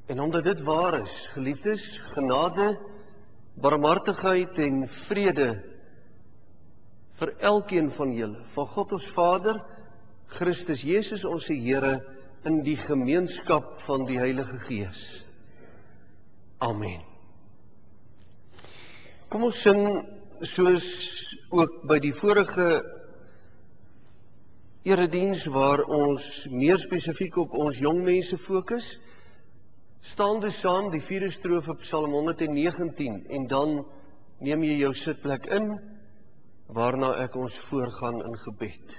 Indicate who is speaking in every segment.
Speaker 1: En omdat dit waar is, geliefdes, genade, barmhartigheid en vrede vir elkeen van julle, van God ons Vader, Christus Jesus ons Here, in die gemeenskap van die Heilige Gees. Amen. Kom ons sing, soos ook by die vorige erediens, waar ons meer spesifiek op ons jong mense fokus, staande saam die 4de strofe Psalm 119, en dan neem jy jou sitplek in, waarna ek ons voorgaan in gebed.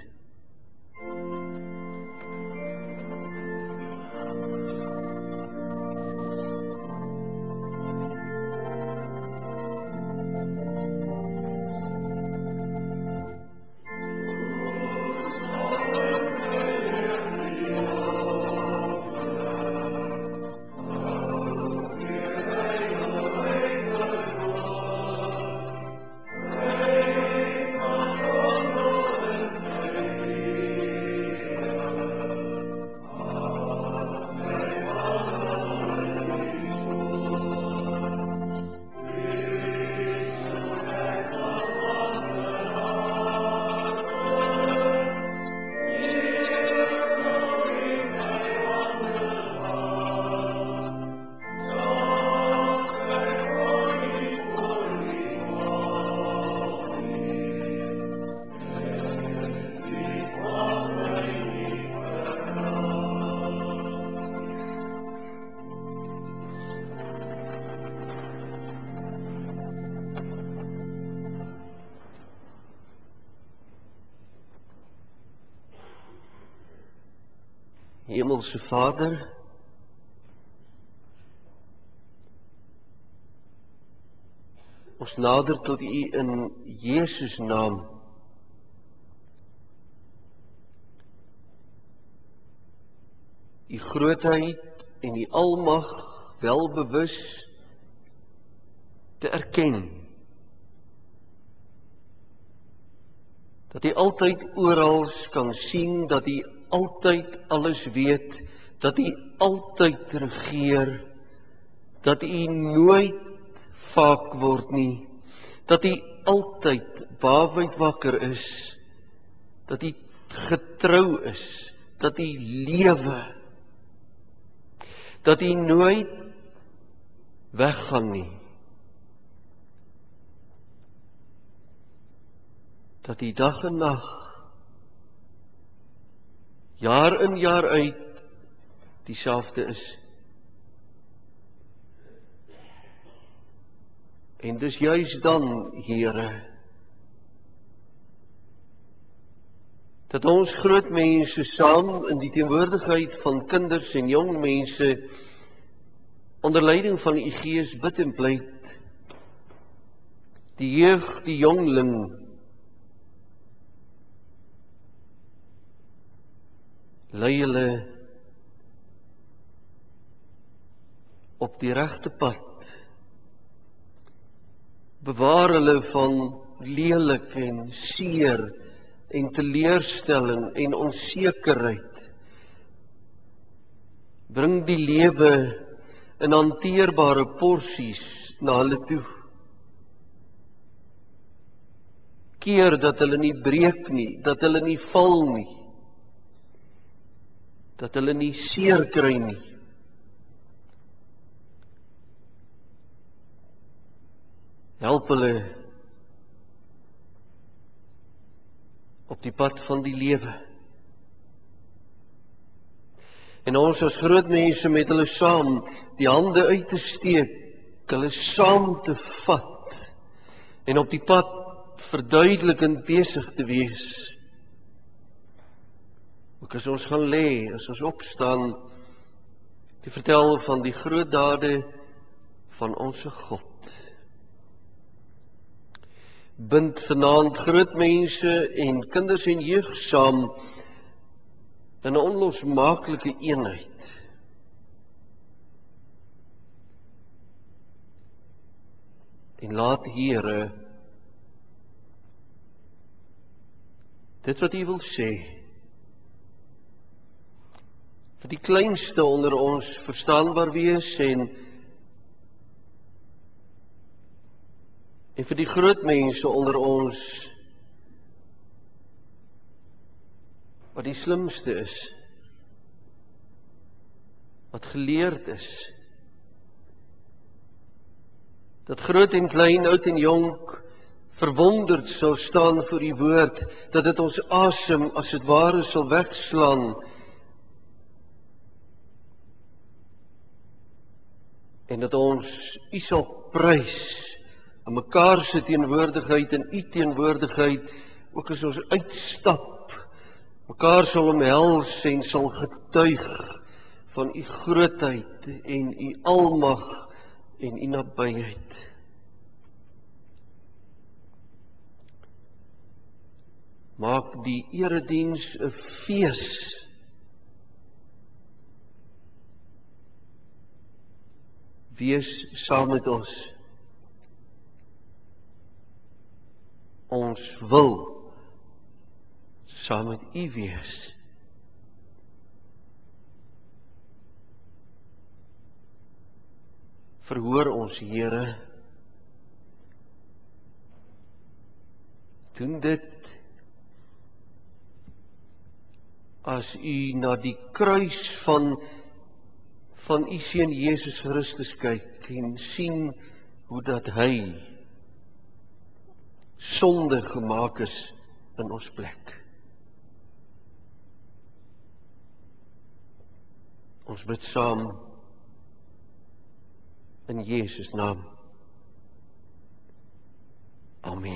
Speaker 1: Hemelse Vader, ons nader tot U in Jesus naam. U grootheid en U almag welbewus te erken. Dat U altyd oral kan sien, dat U altyd alles weet, dat U altyd regeer, dat U nooit vaak word nie, dat U altyd waawyd wakker is, dat U getrou is, dat U lewe, dat U nooit weggaan nie, dat U dag en nag, jaar in jaar uit, dieselfde is. En dis juis dan, Here, dat ons groot mense saam in die teenwoordigheid van kinders en jong mense onder leiding van U Gees bid en pleit, die jeug, die jongling, lei hulle op die regte pad. Bewaar hulle van lelik en seer en teleurstelling en onsekerheid. Bring die lewe in hanteerbare porsies na hulle toe. Keer dat hulle nie breek nie, dat hulle nie val nie, dat hulle nie seer kry nie. Help hulle op die pad van die lewe. En ons as groot mense met hulle saam, die hande uit te steek, hulle saam te vat, en op die pad verduidelikend besig te wees. Ook as ons gaan lê, as ons opstaan, te vertel van die groot dade van ons God. Bind vanaand groot mense en kinders en jeug saam in 'n onlosmaaklike eenheid. En laat, Here, dit wat U wil sê, vir die kleinste onder ons verstaanbaar wees en vir die groot mense onder ons wat die slimste is, wat geleerd is, dat groot en klein, oud en jonk verwonderd sal staan voor die woord, dat dit ons asem as het ware sal wegslaan, en dat ons U sal prys, in mekaar se teenwoordigheid en U teenwoordigheid, ook as ons uitstap, mekaar sal omhels en sal getuig van U grootheid en U almag en U nabyheid. Maak die erediens 'n fees. Wees saam met ons. Ons wil saam met U wees. Verhoor ons, Here. Doen dit as U na die kruis van U Seun Jesus Christus kyk en sien hoe dat Hy sonde gemaak is in ons plek. Ons bid saam in Jesus naam. Amen.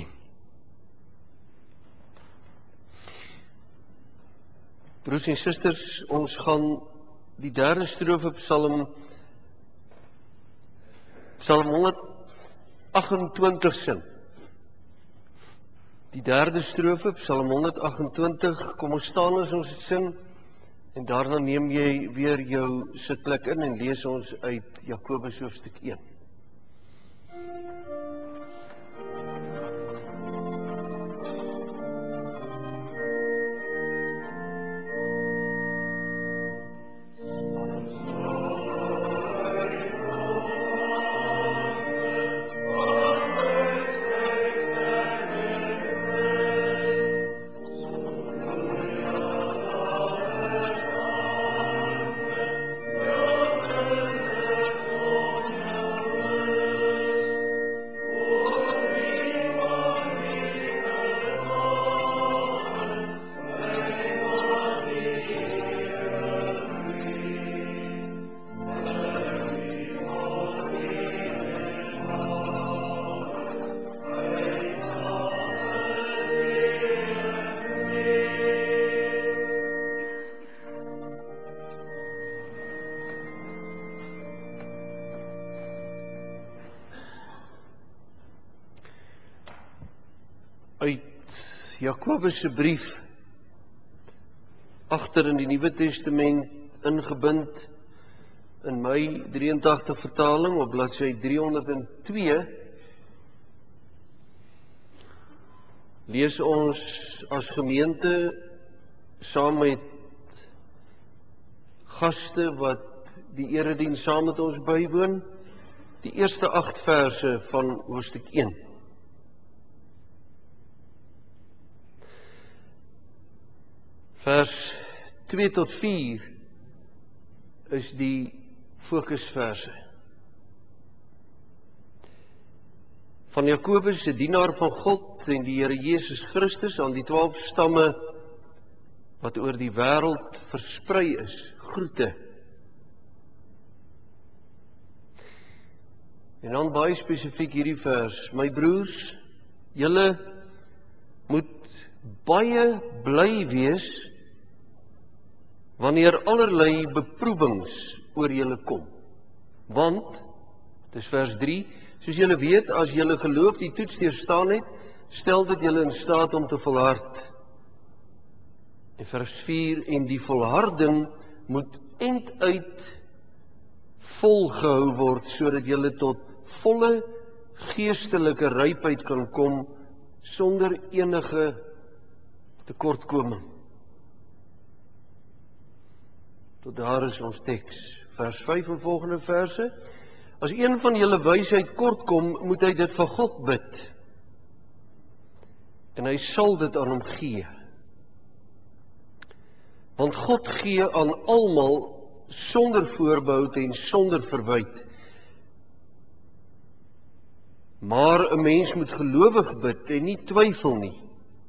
Speaker 1: Broers en susters, ons gaan die derde strofe Psalm 128 sing. Die derde strofe, Psalm 128, kom ons staan as ons het sing, en daarna neem jy weer jou sitplek in en lees ons uit Jakobus hoofstuk 1. Uit Jakobus se brief, agter in die Nuwe Testament ingebind, in my 83 vertaling op bladsy 302, lees ons as gemeente saam met gaste wat die erediens saam met ons bywoon, die eerste 8 verse van hoofstuk 1. Vers 2 tot 4 is die fokusverse. Van Jakobus, 'n dienaar van God en die Here Jesus Christus, aan die 12 stamme wat oor die wêreld versprei is, groete. En dan baie spesifiek hierdie vers: my broers, julle moet baie bly wees wanneer allerlei beproewings oor julle kom. Want, dis vers 3, soos julle weet, as julle geloof die toets deurstaan het, stel dit julle in staat om te volhard. En vers 4, en die volharding moet einduit volgehou word, sodat julle tot volle geestelike rypheid kan kom, sonder enige tekortkoming. Tot daar is ons teks, vers 5 en volgende verse. As een van julle wysheid kortkom, moet hy dit van God bid. En hy sal dit aan hom gee. Want God gee aan almal sonder voorbehoud en sonder verwyte. Maar 'n mens moet gelowig bid en nie twyfel nie.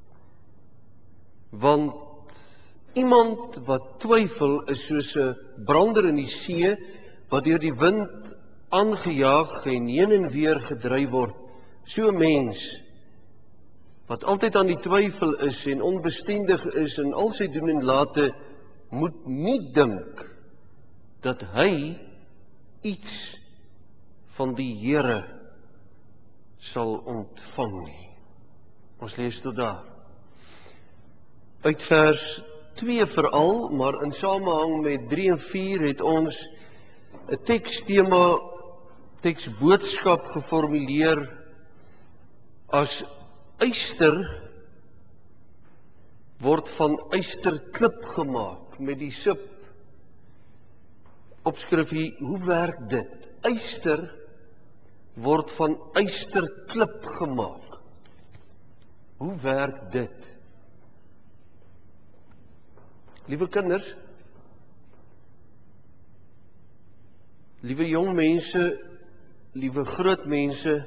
Speaker 1: Want iemand wat twyfel is soos 'n brander in die see wat deur die wind aangejaag en heen en weer gedryf word. So 'n mens wat altyd aan die twyfel is en onbestendig is in al sy doen en late, moet nie dink dat hy iets van die Here sal ontvang nie. Ons lees tot daar. Uit vers 2 veral, maar in samehang met 3 en 4 het ons 'n tekstema, teksboodskap geformuleer as yster word van ysterklip gemaak met die sub opskrifie, hoe werk dit? Yster word van ysterklip gemaak. Hoe werk dit? Liewe kinders, liewe jong mense, liewe groot mense,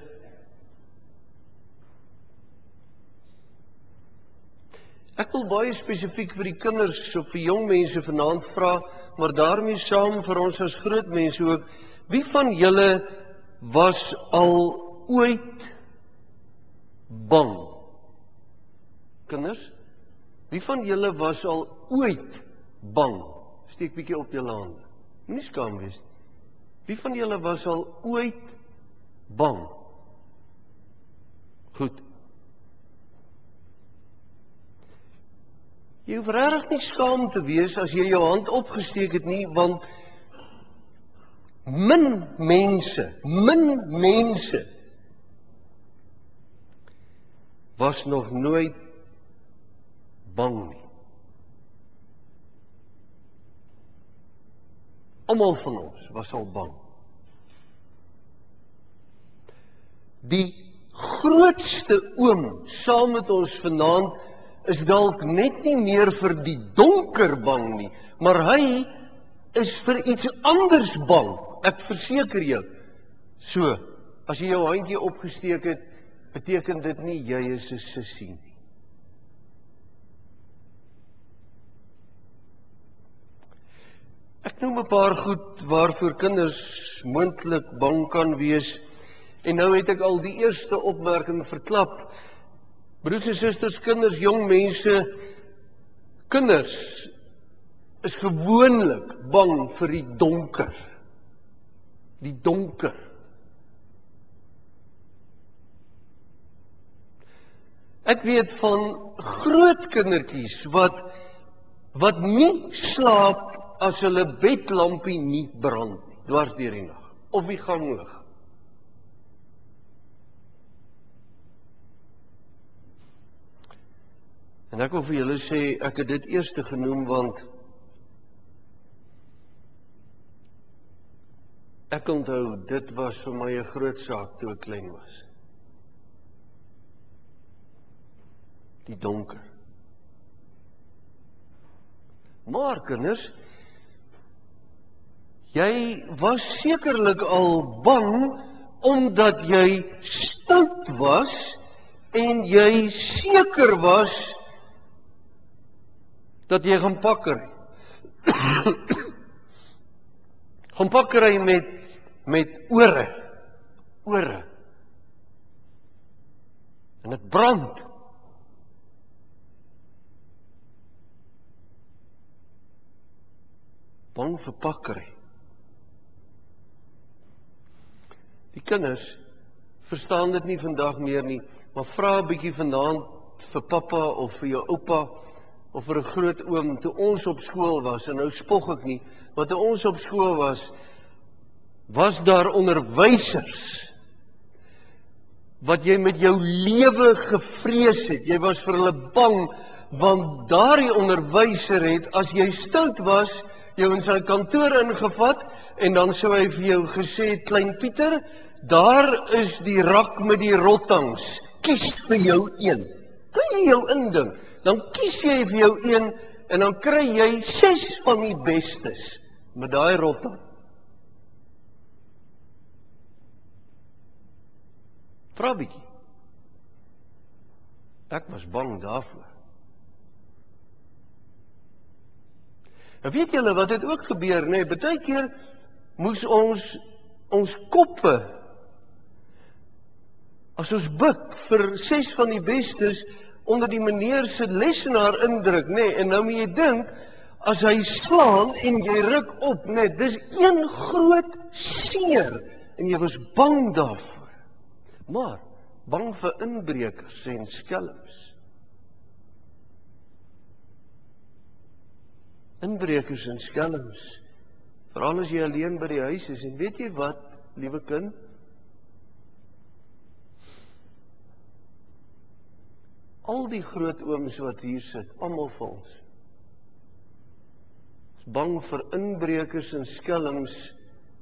Speaker 1: ek wil baie spesifiek vir die kinders of vir jong mense vanaand vra, maar daarmee saam vir ons as groot mense ook, wie van julle was al ooit bang? Kinders, wie van julle was al ooit bang? Steek bietjie op julle hande. Moenie skaam wees nie. Wie van julle was al ooit bang? Goed. Jy hoef regtig nie skaam te wees as jy jou hand opgesteek het nie, want min mense was nog nooit bang nie. Almal van ons was al bang. Die grootste oom saam met ons vanaand is dalk net nie meer vir die donker bang nie, maar hy is vir iets anders bang. Ek verseker jou. So, as jy jou handjie opgesteek het, beteken dit nie jy is 'n sussie nie. Ek noem 'n paar goed waarvoor kinders moontlik bang kan wees. En nou het ek al die eerste opmerking verklap. Broers en susters, kinders, jong mense, kinders is gewoonlik bang vir die donker. Die donker. Ek weet van groot kindertjies wat nie slaap as hulle bedlampie nie brand nie, dwars deur die nag, of die ganglig. En ek wil vir julle sê, ek het dit eerste genoem, want ek onthou, dit was vir my 'n groot saak toe ek klein was. Die donker. Maar kinders, jy was sekerlik al bang omdat jy stout was en jy seker was dat jy gaan pakkery. Gaan pakkery met ore. En dit brand. Bang vir pakkery. Die kinders verstaan dit nie vandag meer nie, maar vra 'n bietjie vanaand vir pappa of vir jou oupa of vir 'n groot oom toe ons op skool was, en nou spog ek nie, want toe ons op skool was daar onderwysers wat jy met jou lewe gevrees het. Jy was vir hulle bang, want daardie onderwyser het, as jy stout was, jou in sy kantoor ingevat en dan sou hy vir jou gesê, Klein Pieter, daar is die rak met die rottangs, kies vir jou een. Kan jy jou indink? Dan kies jy vir jou een en dan kry jy 6 van die bestes met daai rottang. Vra bietjie. Ek was bang daarvoor. En weet julle wat het ook gebeur, nee, baie keer moes ons koppe, as ons buk vir 6 van die bestes, onder die meneer se lesenaar indruk, nee, en nou moet jy dink, as hy slaan en jy ruk op, nee, dis een groot seer, en jy was bang daarvoor. Maar, bang vir inbrekers en skelms. Inbrekers en skelms, veral as jy alleen by die huis is, en weet jy wat, liewe kind? Al die groot ooms wat hier sit, almal vir ons, is bang vir inbrekers en skelms,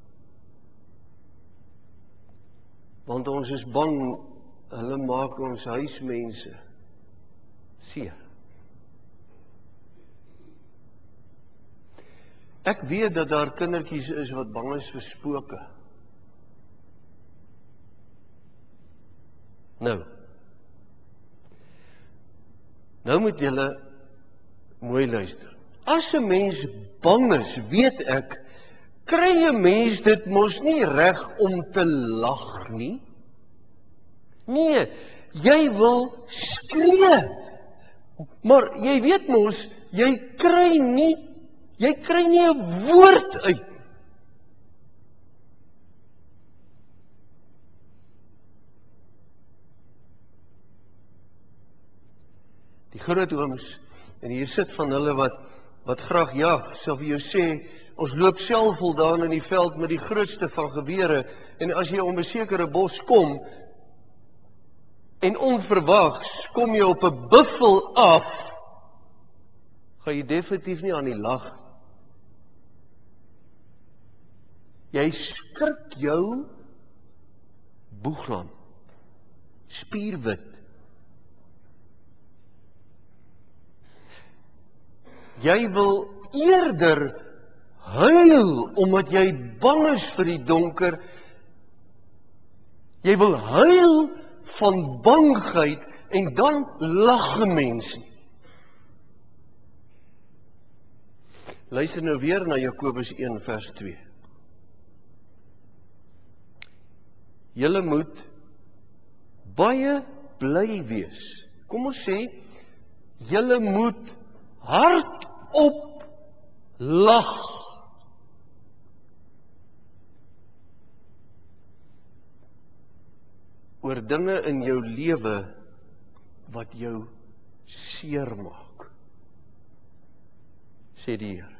Speaker 1: want ons is bang, hulle maak ons huismense seer. Ek weet dat daar kindertjies is wat bang is vir spooke. Nou moet julle mooi luister. As 'n mens bang is, weet ek, kry 'n mens dit mos nie reg om te lag nie. Nee, jy wil skree. Maar jy weet mos, jy kry nie 'n woord uit. Die groot ooms, en hier sit van hulle wat graag jag, sal vir jou sê, ons loop self voldaan in die veld met die grootste van gewere, en as jy om 'n sekere bos kom, en onverwags kom jy op 'n buffel af, gaan jy definitief nie aan die lag. Jy skrik jou boeglam, spierwit. Jy wil eerder huil, omdat jy bang is vir die donker. Jy wil huil van bangheid, en dan lag 'n mens nie. Luister nou weer na Jakobus 1 vers 2. Julle moet baie bly wees. Kom ons sê, julle moet hardop lag. Oor dinge in jou lewe wat jou seermaak, sê die Here.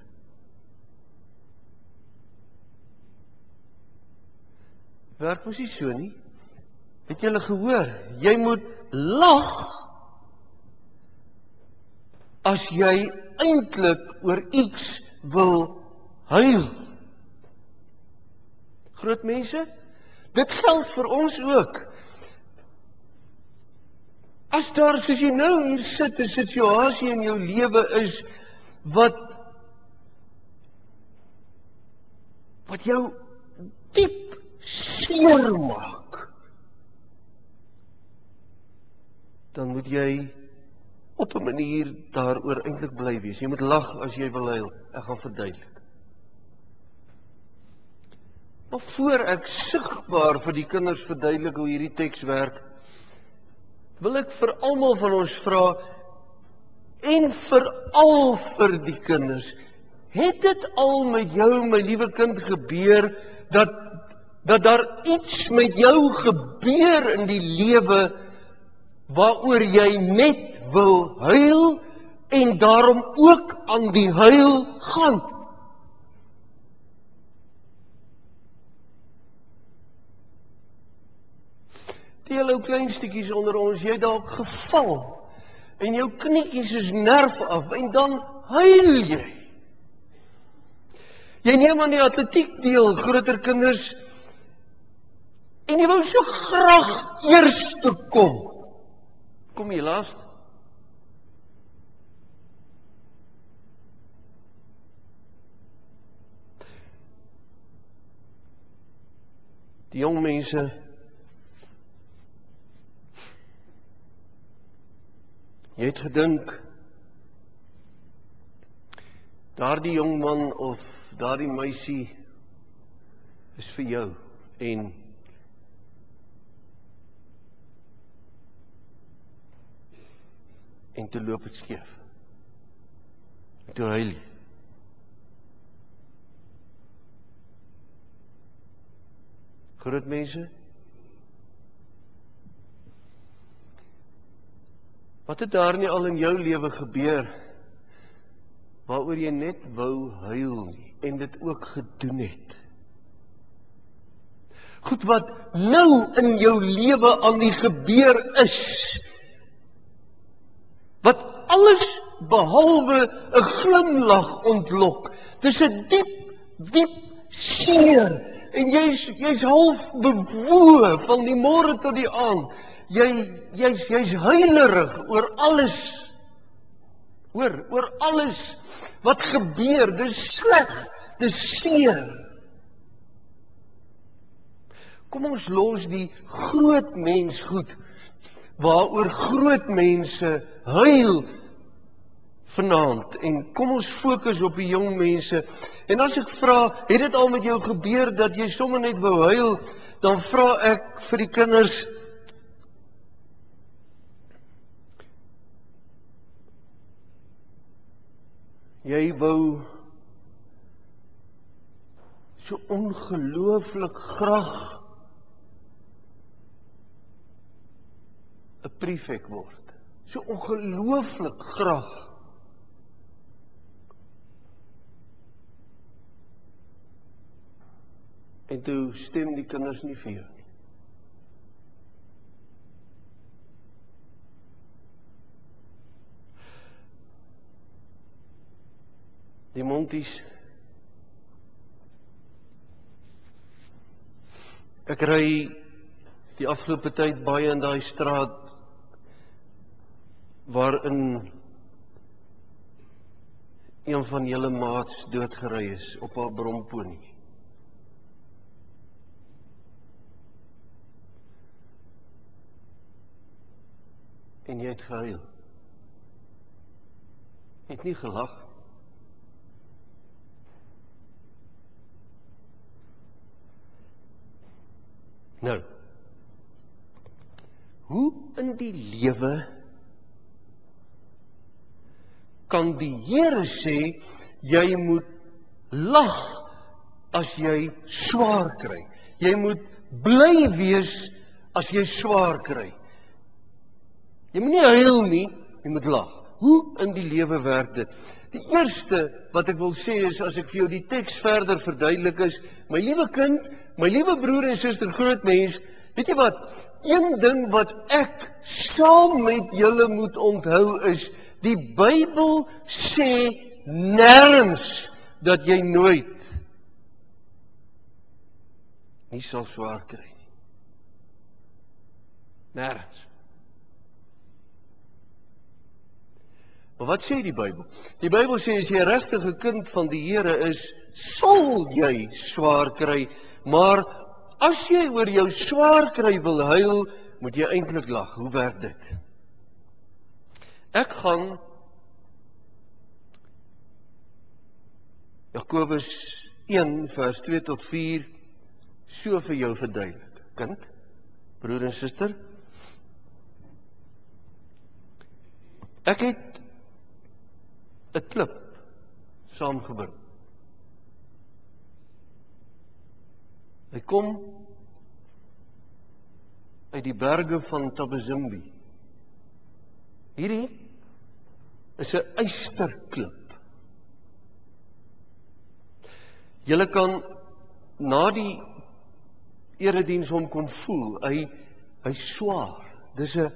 Speaker 1: Werk mos nie so nie. Het julle gehoor? Jy moet lag as jy eintlik oor iets wil huil. Groot mense, dit geld vir ons ook. As daar, soos jy nou hier sit, 'n situasie in jou lewe is wat jou diep seer maak, dan moet jy op 'n manier daaroor eintlik bly wees. Jy moet lag as jy wil huil. Ek gaan verduidelik. Maar voor ek sigbaar vir die kinders verduidelik hoe hierdie teks werk, wil ek vir almal van ons vra, en veral vir die kinders, het dit al met jou, my liewe kind, gebeur, dat daar iets met jou gebeur in die lewe, waaroor jy net wil huil, en daarom ook aan die huil gaan? Die ou klein stukkies onder ons, jy dalk geval, en jou knietjies is nerf af, en dan huil jy. Jy neem aan die atletiek deel, groter kinders, en jy wou so graag eerste kom. Kom jy laaste? Die jong mense, jy het gedink, daardie jong man of daardie meisie is vir jou en toe loop het skeef. En toe huil jy. Groot mense, wat het daar nie al in jou lewe gebeur, waaroor jy net wou huil nie, en dit ook gedoen het? Goed wat nou in jou lewe aan die gebeur is, wat alles behalwe 'n glimlag ontlok. Dis 'n diep seer, en jy's half bewoe van die môre tot die aand. Jy's huilerig oor alles. Oor alles wat gebeur. Dis sleg, dis seer. Kom ons los die groot mens goed, waaroor groot mense huil vanaand, en kom ons fokus op die jong mense. En as ek vra, het dit al met jou gebeur dat jy sommer net wou huil, dan vra ek vir die kinders, jy wou so ongelooflik graag 'n prefek word. So ongelooflik graag. En toe stem die kinders nie vir jou nie. Die Monties, ek ry die afgelope tyd baie in daai straat waarin een van julle maats doodgery is op haar bromponie. En jy het gehuil. Jy het nie gelag. Nou, hoe in die lewe kan die Here sê, jy moet lag as jy swaar kry. Jy moet bly wees as jy swaar kry. Jy moet nie huil nie, jy moet lag. Hoe in die lewe werk dit? Die eerste wat ek wil sê is, as ek vir jou die teks verder verduidelik is, my liewe kind, my liewe broer en suster, groot mens, weet jy wat? Een ding wat ek saam met julle moet onthou is, die Bybel sê nêrens dat jy nooit nie sal swaar kry nie. Nêrens. Maar wat sê die Bybel? Die Bybel sê, as jy 'n regtige kind van die Here is, sal jy swaar kry, maar as jy oor jou swaar kry wil huil, moet jy eintlik lag. Hoe werk dit? Ek gaan Jakobus 1 vers 2 tot 4 so vir jou verduidelik. Kind, broer en suster, ek het 'n klip saamgebring. Hy kom uit die berge van Tabazimbi. Hierdie is 'n ysterklip. Julle kan na die erediens hom kom voel. Hy swaar. Dis 'n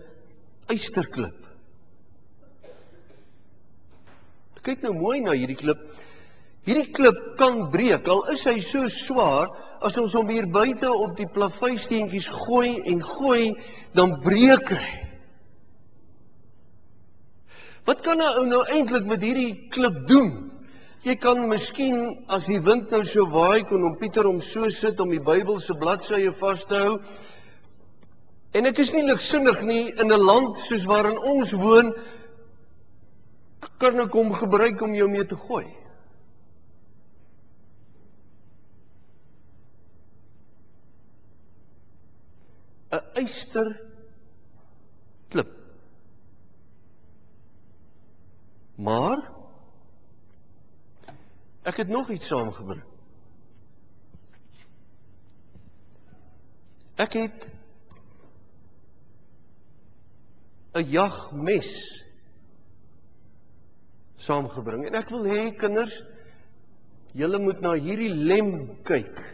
Speaker 1: ysterklip. Kyk nou mooi na hierdie klip. Hierdie klip kan breek, al is hy so swaar, as ons hom hier buite op die plaveissteentjies gooi, dan breek hy. Wat kan 'n ou nou eintlik met hierdie klip doen? Jy kan miskien, as die wind nou so waai, kon hom Pieter om so sit om die Bybelse bladsye vas te hou. En ek is nie ligsinnig nie, in 'n land soos waarin ons woon, kan ek hom gebruik om jou mee te gooi. Een ysterklip. Maar ek het nog iets saamgebring. Ek het 'n jagmes saamgebring. En ek wil hê, kinders, julle moet na hierdie lem kyk.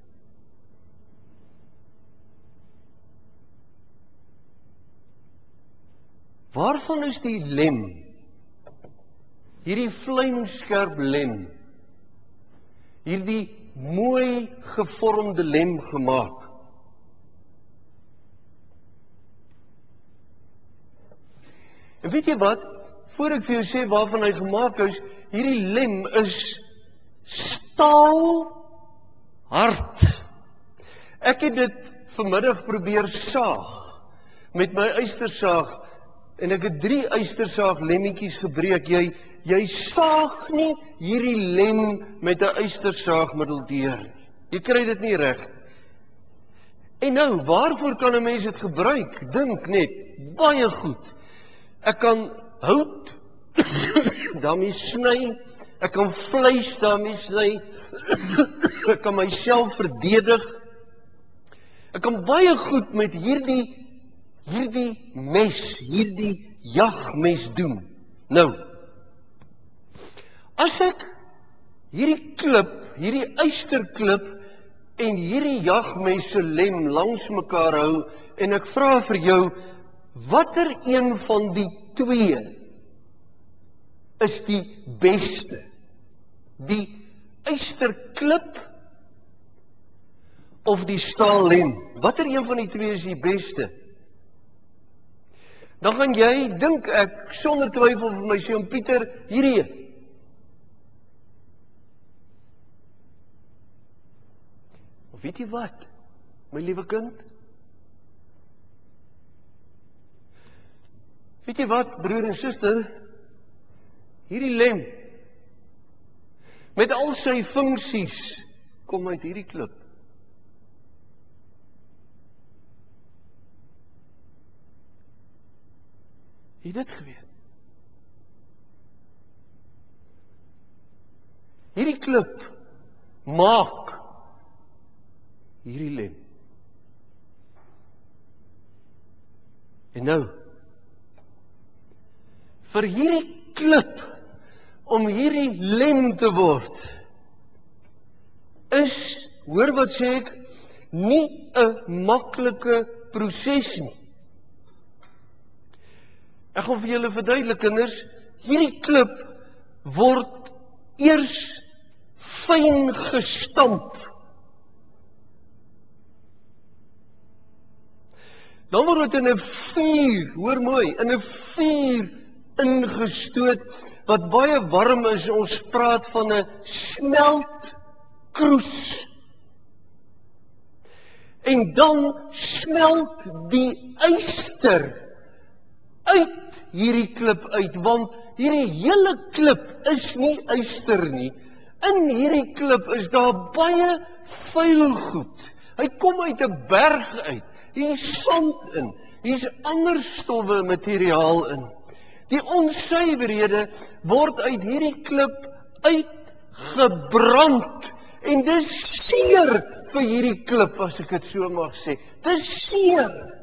Speaker 1: Waarvan is die lem? Hierdie vlijmskerp lem, hierdie mooi gevormde lem gemaak. En weet jy wat? Voor ek vir jou sê waarvan hy gemaak is, hierdie lem is staalhard. Ek het dit vanmiddag probeer saag met my ystersaag. En ek het 3 ystersaaglemmetjies gebreek. Jy saag nie hierdie lem met 'n ystersaagmiddel deur. Jy kry dit nie reg. En nou, waarvoor kan 'n mens dit gebruik? Dink net, baie goed. Ek kan hout daarmee sny, ek kan vleis daarmee sny, ek kan myself verdedig. Ek kan baie goed met hierdie mes, hierdie jagmes doen. Nou, as ek hierdie klip, hierdie ysterklip en hierdie jagmes se lem langs mekaar hou en ek vra vir jou, watter een van die twee is die beste? Die ysterklip of die staallem? Watter een van die twee is die beste? Dan gaan jy, dink ek, sonder twyfel vir my sê, Pieter, hierdie. Of weet jy wat, my liewe kind? Weet jy wat, broer en suster? Hierdie lem, met al sy funksies, kom uit hierdie klip. Het dit geweet? Hierdie klip maak hierdie lem. En nou, vir hierdie klip om hierdie lem te word, is, hoor wat sê ek, nie 'n maklike proses nie. Ek gaan vir julle verduidelik, kinders, hierdie klip word eers fyn gestamp. Dan word dit in 'n vuur, hoor mooi, in 'n vuur ingestoot, wat baie warm is. Ons praat van 'n smeltkroes. En dan smelt die yster uit hierdie klip uit, want hierdie hele klip is nie yster nie. In hierdie klip is daar baie vuil goed. Hy kom uit 'n berg uit. Hier is sand in, hier is ander stowwe materiaal in. Die onsuiverhede word uit hierdie klip uitgebrand. En dis seer vir hierdie klip, as ek dit so mag sê. Dis seer.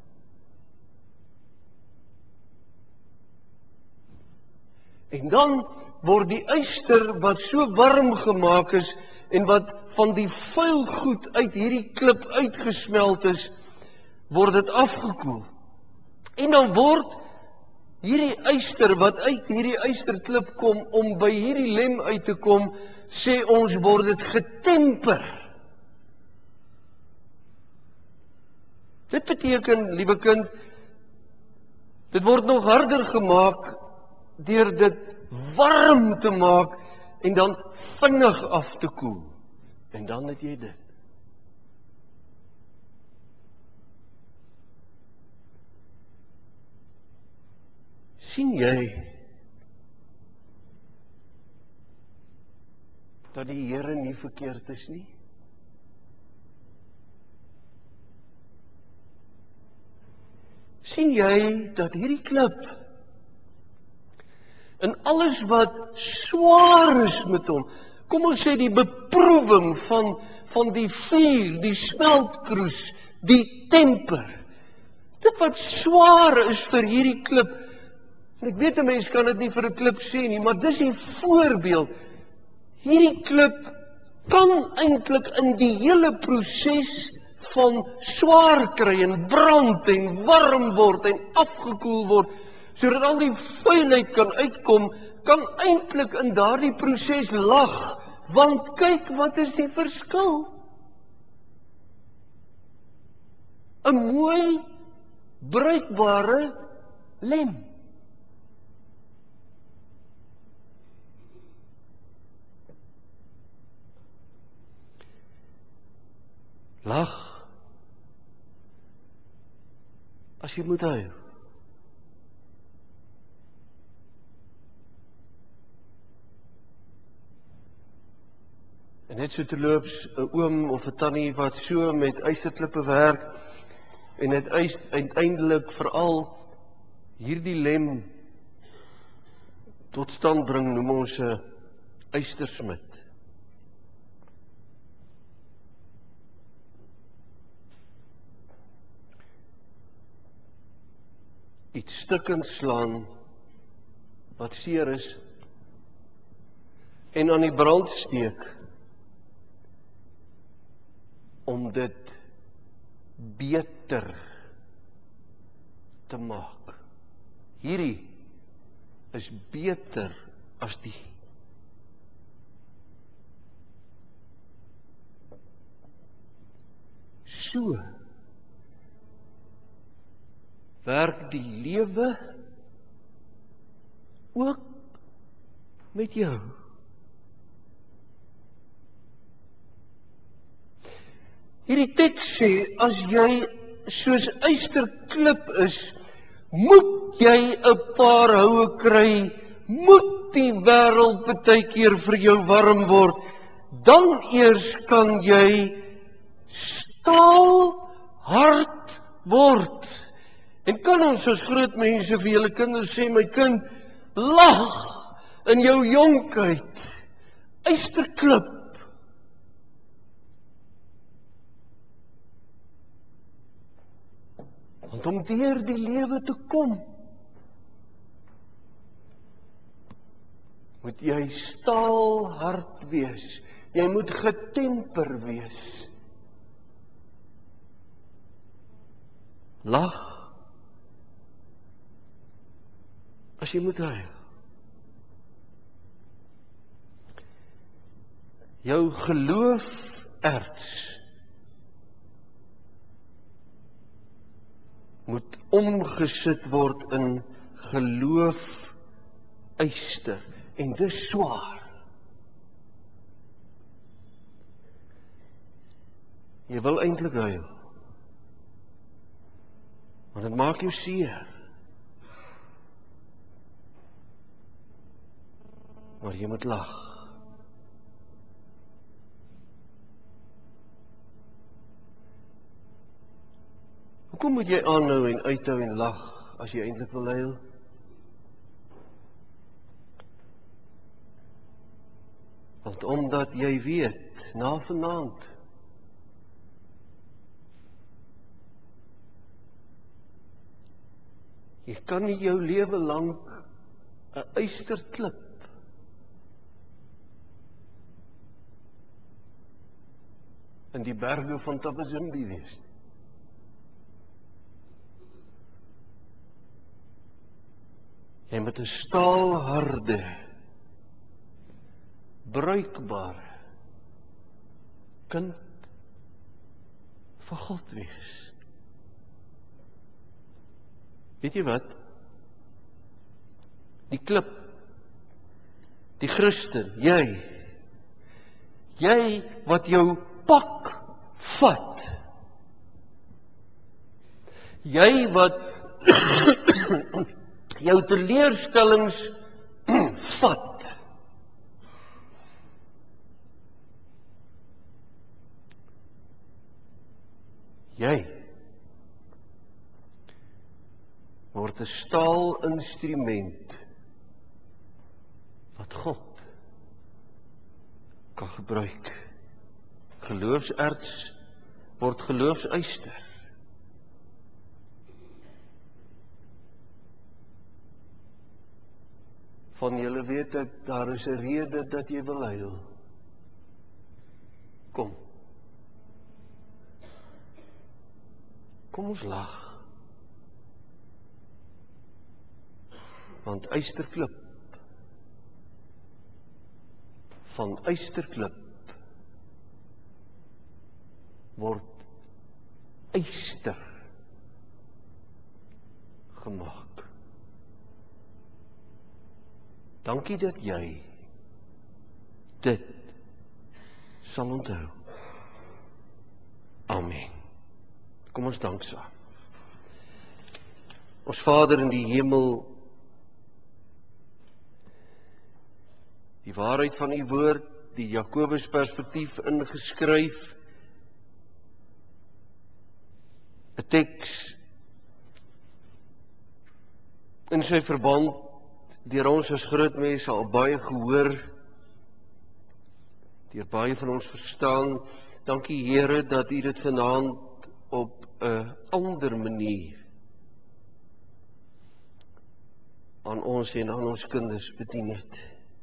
Speaker 1: En dan word die yster wat so warm gemaak is en wat van die vuil goed uit hierdie klip uitgesmelt is, word dit afgekoel. En dan word hierdie yster wat uit hierdie ysterklip kom om by hierdie lem uit te kom, sê ons word dit getemper. Dit beteken, liewe kind, dit word nog harder gemaak deur dit warm te maak en dan vinnig af te koel. En dan het jy dit. Sien jy dat die Here nie verkeerd is nie? Sien jy dat hierdie klip in alles wat swaar is met hom, kom ons sê die beproewing van die vuur, die smeltkroes, die temper, dit wat swaar is vir hierdie klip, en ek weet 'n mens kan dit nie vir 'n klip sê nie, maar dis 'n voorbeeld. Hierdie klip kan eintlik in die hele proses van swaar kry en brand en warm word en afgekoel word, sodat al die vuilheid kan uitkom, kan eintlik in daardie proses lag, want kyk wat is die verskil. 'n mooi, bruikbare lem. Lag as jy moet huil. En net so terloops 'n oom of 'n tannie wat so met ysterklippe werk en dit uiteindelik veral hierdie lem tot stand bring, noem ons 'n ystersmid. Iets stukkend slaan wat seer is en aan die brand steek om dit beter te maak. Hierdie is beter as die. So werk die lewe ook met jou. Hierdie teks sê, as jy soos ysterklip is, moet jy 'n paar houe kry, moet die wêreld baie keer vir jou warm word, dan eers kan jy staalhard word. En kan ons as groot mense vir julle kinders sê, my kind, lag in jou jonkheid, ysterklip. Want om deur die lewe te kom, moet jy staalhard wees. Jy moet getemper wees. Lag as jy moet huil. Jou geloof erts moet omgesit word in geloof yster, en dis swaar. Jy wil eintlik huil, want dit maak jou seer. Maar jy moet lag. Hoekom moet jy aanhou en uithou en lag as jy eintlik wil huil? Want omdat jy weet, na vanaand, jy kan nie jou lewe lank 'n ysterklip in die berge van Tabazimbi wees. Jy moet 'n staalharde, bruikbare kind van God wees. Weet jy wat? Die klip, die Christen, jy wat jou pak vat, jy wat jou teleurstellings vat, jy word 'n staalinstrument wat God kan gebruik. Geloofserts word geloofsyster. Van julle weet ek, daar is 'n rede dat jy wil huil. Kom ons lag. Want ysterklip, van ysterklip word yster gemaak. Dankie dat jy dit sal onthou. Amen. Kom ons dank saam. Ons Vader in die hemel, die waarheid van u woord, die Jakobus perspektief ingeskryf, 'n teks in sy verband deur ons as groot mense al baie gehoor, deur baie van ons verstaan. Dankie Here dat u dit vanaand op 'n ander manier aan ons en aan ons kinders bedien het.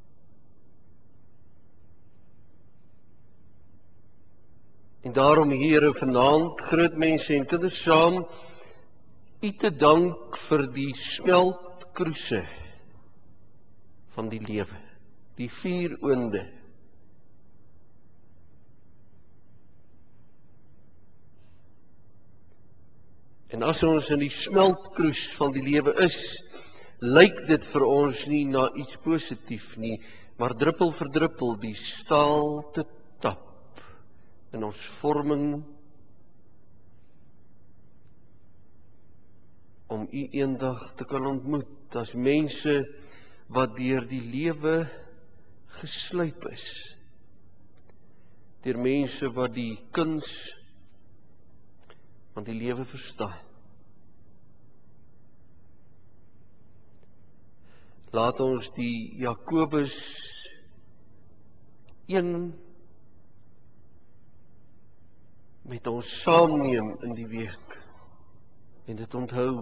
Speaker 1: En daarom Here vanaand, groot mense en kinders saam, u te dank vir die smeltkroese van die lewe, die 4 oonde. En as ons in die smeltkroes van die lewe is, lyk dit vir ons nie na iets positief nie, maar druppel vir druppel die staal te tap in ons vorming om u eendag te kan ontmoet as mense wat deur die lewe geslyp is, deur mense wat die kuns van die lewe verstaan. Laat ons die Jakobus 1 met ons saamneem in die week en dit onthou.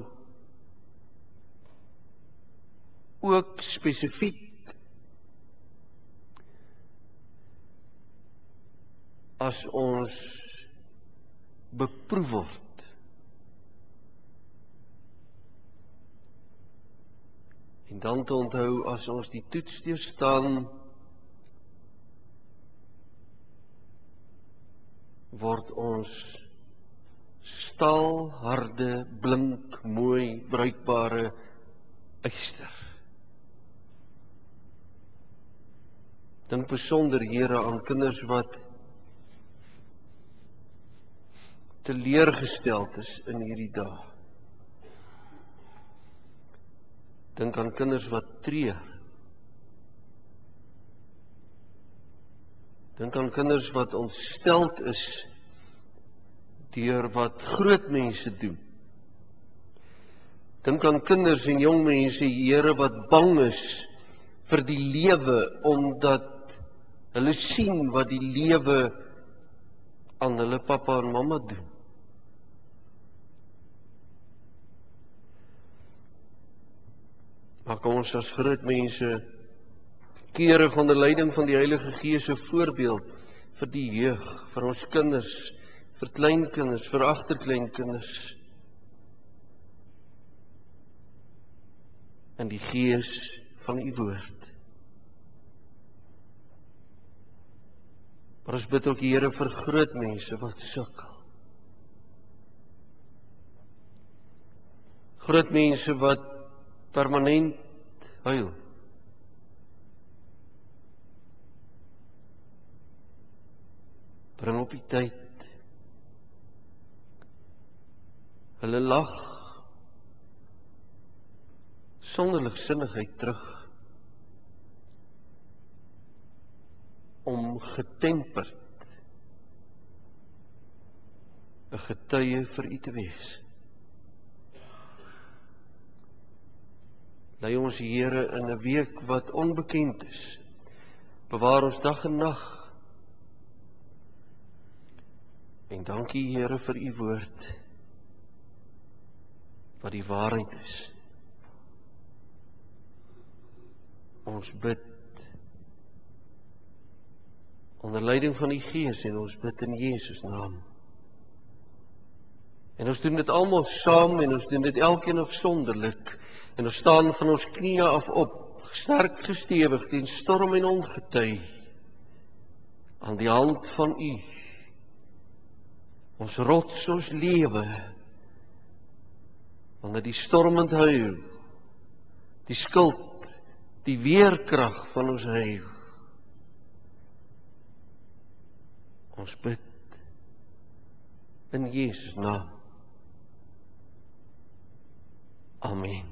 Speaker 1: Ook spesifiek as ons beproef word. En dan te onthou, as ons die toets deurstaan, word ons staalharde, blink, mooi, bruikbare yster. Dink besonder, Here, aan kinders wat teleurgesteld is in hierdie dae. Dink aan kinders wat treur. Dink aan kinders wat ontsteld is deur wat groot mense doen. Dink aan kinders en jong mense, Here, wat bang is vir die lewe omdat hulle sien wat die lewe aan hulle pappa en mamma doen. Maak ons as groot mense keurig onder leiding van die Heilige Gees 'n voorbeeld vir die jeug, vir ons kinders, vir kleinkinders, vir agterkleinkinders. In die gees van u woord. Maar ons bid ook, Here, vir groot mense wat sukkel. Groot mense wat permanent huil. Bring op die tyd. Hulle lag sonder ligsinnigheid terug. Om getemperd 'n getuie vir U te wees. Lei ons, Here, in 'n week wat onbekend is. Bewaar ons dag en nag. En dankie, Here, vir U woord, wat die waarheid is. Ons bid onder leiding van die Gees en ons bid in Jesus naam. En ons doen dit almal saam en ons doen dit elkeen afsonderlik. En ons staan van ons knieë af op, sterk gestewig teen storm en ongety, aan die hand van U. Ons rots, ons lewe, wanneer die stormend huil, die skuld, die weerkrag van ons huil. Ons bid in Jesus naam. Amen.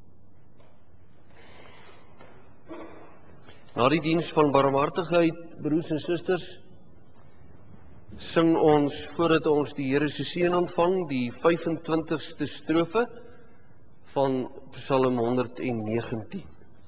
Speaker 1: Na die diens van barmhartigheid, broers en susters, sing ons, voordat ons die Here se seën ontvang, die 25ste strofe van Psalm 119.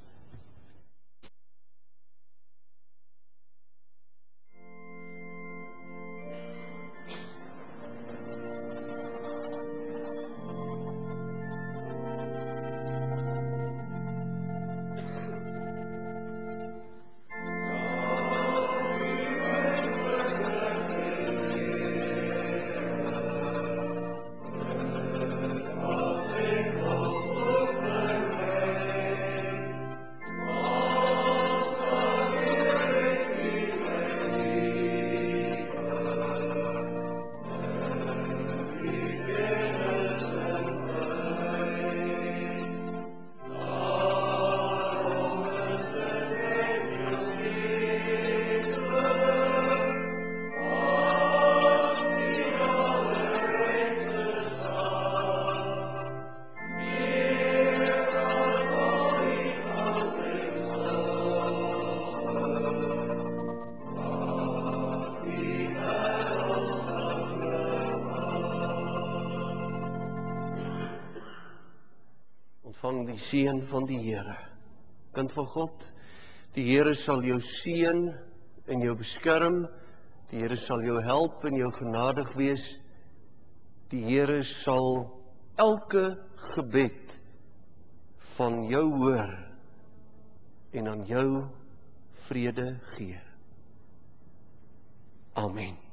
Speaker 1: Ontvang die seën van die Here. Kind van God, die Here sal jou seën en jou beskerm. Die Here sal jou help en jou genadig wees. Die Here sal elke gebed van jou hoor en aan jou vrede gee. Amen.